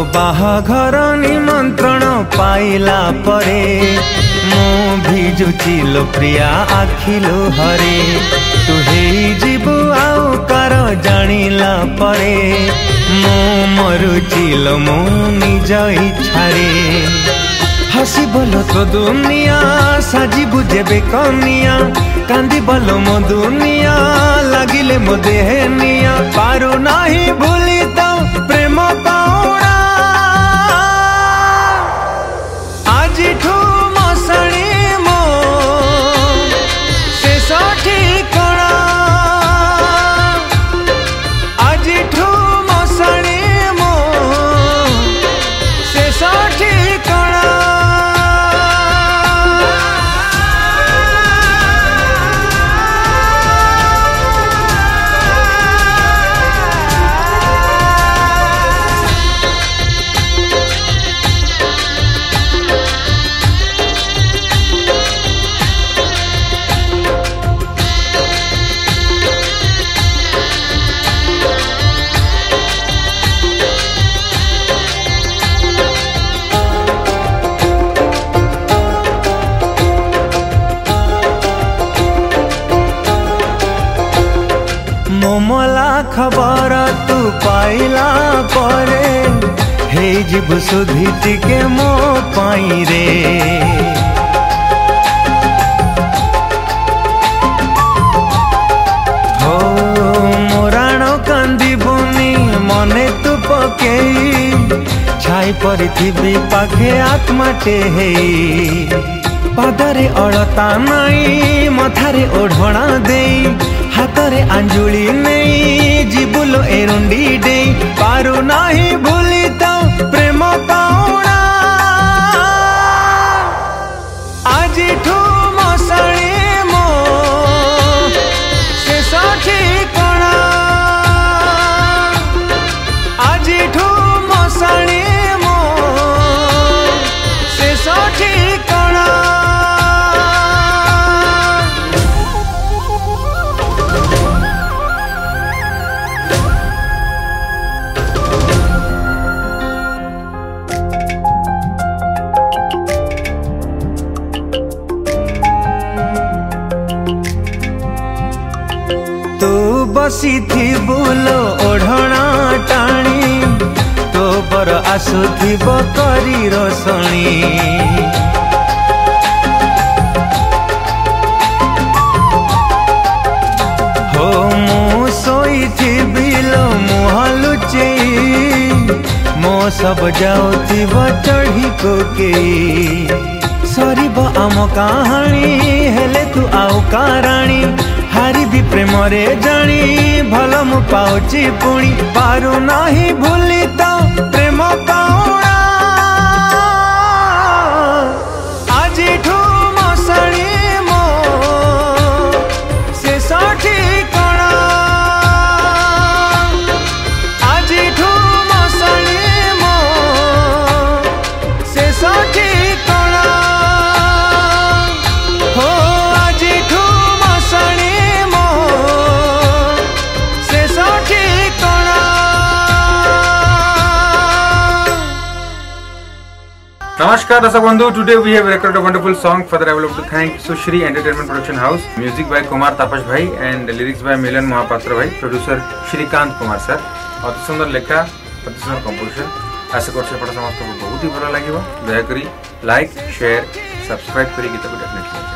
बाहाघर निमंत्रण पाइला परे मो भिजुची लो प्रिया आखिलो हरे तू हे जीवु आउ कार जानिला परे मो मरुची लो मो निज इच्छारे हसी बोलो तो दुनिया साजिबु जेबे कनिया कांदी बोलो मो दुनिया लागिले मो देहनिया पारु नाही भूली तो प्रेम पाउना आज ठू मसणी मो शेष ठिकणा आज ठू मसणी मो शेष ठिकणा मोमला खबर तू पाइला परे हे जीवु सुधी टिके मो पाई रे हो मोराण कांदी बुनी मने तू पकेई छाई परिथिबी पाखे आत्माटे हे पादरे अड़ता नाई मथारे ओढ़णा देई हाथरे अंजुली नहीं जीबुलो एरुंडी डे पारु नाही भूली तो प्रेम पाउना आज ठू मसणी मो शेष ठिकणा आज ठू मसणी मो शेष ठिकणा तू बसी थी बुलो ओढ़णा टाणी तो बर आसुथिब करी रसणी हो मु सोई थी बिलो मुह लुचेई मो सब जाउथिब चढ़ी कोके सरीब आम कहानी हेले तू आउ काराणी हारी भी प्रेम रे जानी भल मु पाउची पुणी पारु नाही भूली तो प्रेम पाउना आज ठू मसणी मो शेष ठिकणा आज ठू मसणी मो शेष ठिकणा हो आज ठू मसणी Namaskar Darsak Bandhu. Today we have recorded a wonderful song. Further I would like to thank Sushri Entertainment Production House. Music by Kumar Tapash Bhai and lyrics by Milan Mahapatra Bhai. Producer Shrikant Kumar sir. अति सुंदर लेखा अति सुंदर composition आशा कर समस्त बहुत ही भल लगे दयाकोरी लाइक शेयर सब्सक्राइब करी गीत को डेफिनेटली